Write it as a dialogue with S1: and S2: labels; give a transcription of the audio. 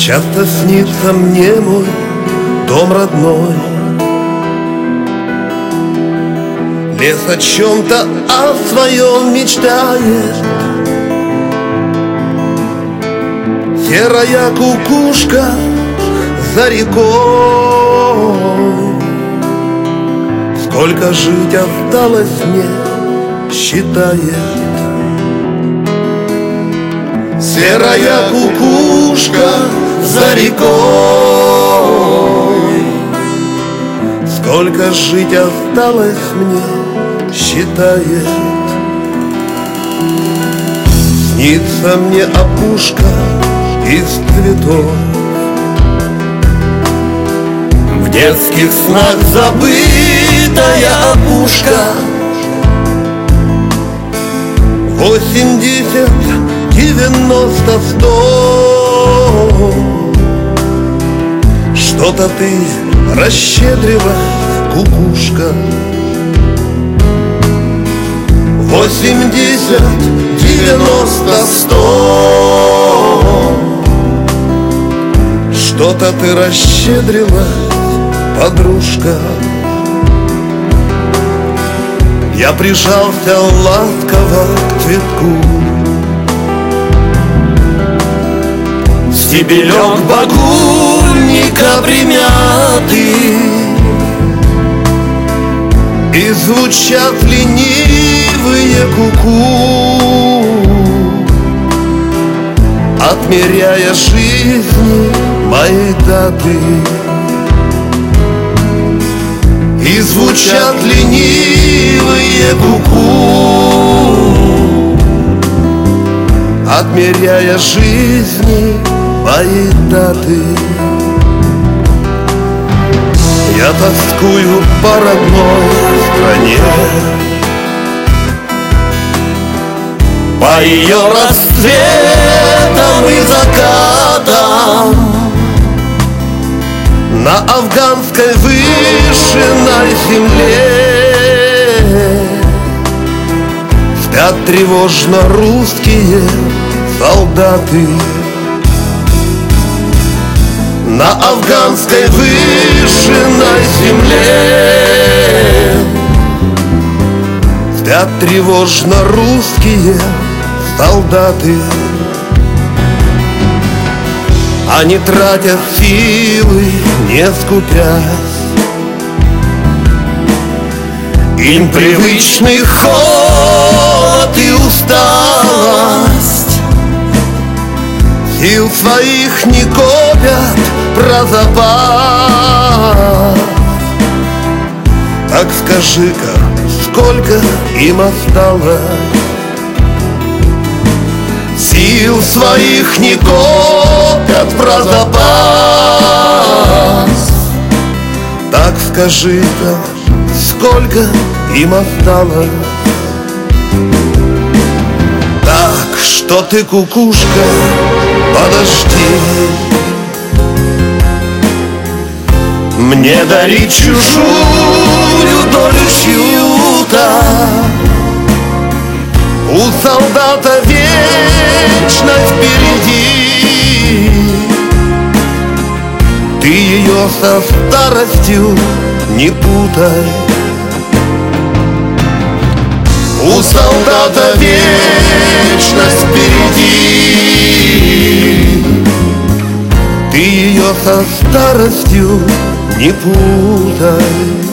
S1: Часто снится мне мой дом родной. Лес о чем-то о своем мечтает. Серая кукушка за рекой. Сколько жить осталось мне, считает. Серая кукушка за рекой. Сколько жить осталось мне, считает. Снится мне опушка из цветов. В детских снах забытая опушка. 80, 90, 100. Что-то ты расщедрилась, кукушка. 80, 90, 100. Что-то ты расщедрилась, подружка. Я прижался ласково к цветку. Стебелек багульника примятый, и звучат ленивые куку, отмеряя жизни моей даты. И звучат ленивые куку, отмеряя жизни моей даты. Я тоскую по родной стране, по ее расцветам и закатам. На афганской выжженной земле спят тревожно русские солдаты. На афганской выжженной земле спят тревожно русские солдаты. Они тратят силы, не скупясь. Им привычный холод и усталость. Сил своих не копят про запас. Так скажи-ка, сколько им осталось? Сил своих не копят про запас. Так скажи-ка, сколько им осталось? Так что ты, кукушка, подожди. Мне дарить чужую долю чью-то. У солдата вечность впереди. Ты ее со старостью не путай. У солдата вечность впереди. Ты ее со старостью не путай.